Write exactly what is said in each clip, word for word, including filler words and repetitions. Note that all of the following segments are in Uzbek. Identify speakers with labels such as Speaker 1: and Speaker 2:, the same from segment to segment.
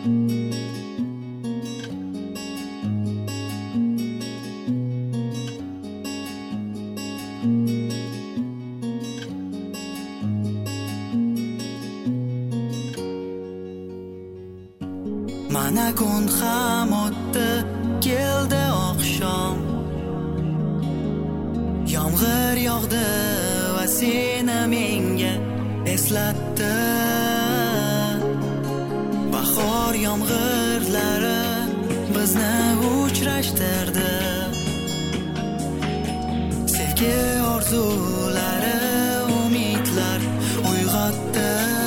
Speaker 1: Mana kun ham o'tdi, keldi oqshom. Yomg'ir yog'di va seni menga eslatdi. Bahor yomg'irlari bizni uchrashtirdi. Sevgi orzulari, umidlar uyg'otdi.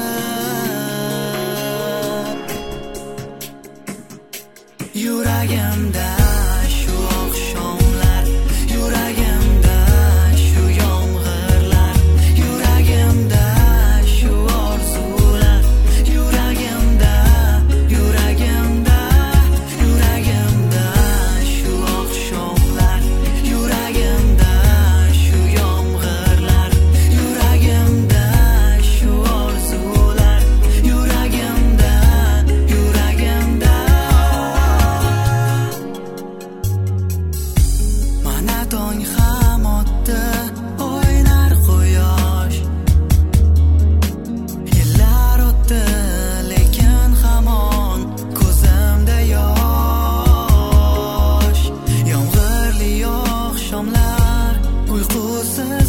Speaker 1: Yuragimda shu oqshomlar, yuragimda shu yomg'irlar, yuragimda shu orzular, yuragimda, yuragimda, yuragimda shu oqshomlar, yuragimda shu yomg'irlar, yuragimda shu orzular, yuragimda, yuragimda. Mana tong ham o'tdi, o'ynar quyosh. Yillar o'tdi, lekin hamon ko'zimda yosh. Yomg'irli oqshomlar, uyqusiz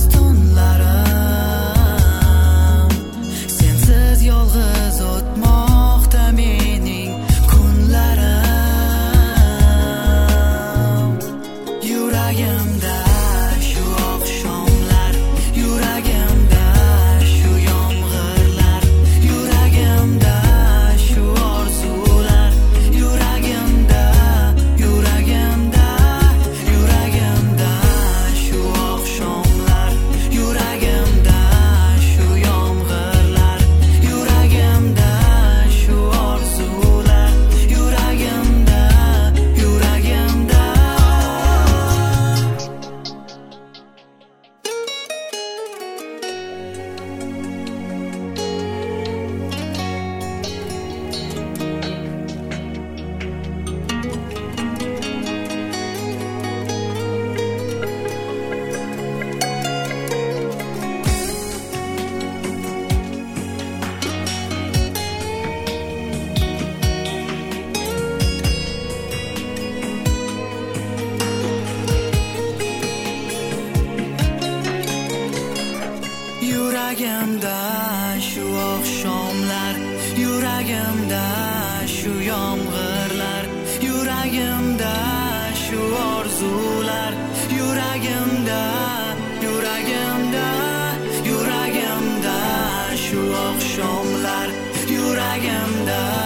Speaker 1: tunlarim. Sensiz yolg'iz o'tmoqda mening kunlarim. Yuragimda shu oqshomlar, yuragimda shu yomg'irlar, yuragimda shu orzular, yuragimda, yuragimda, yuragimda shu oqshomlar, yuragimda shu yomg'irlar, yuragimda shu orzular, yuragimda, yuragimda. Yuragimda shu oqshomlar, yuragimda shu yomg'irlar, yuragimda shu orzular, yuragimda, yuragimda, yuragimda shu oqshomlar, yuragimda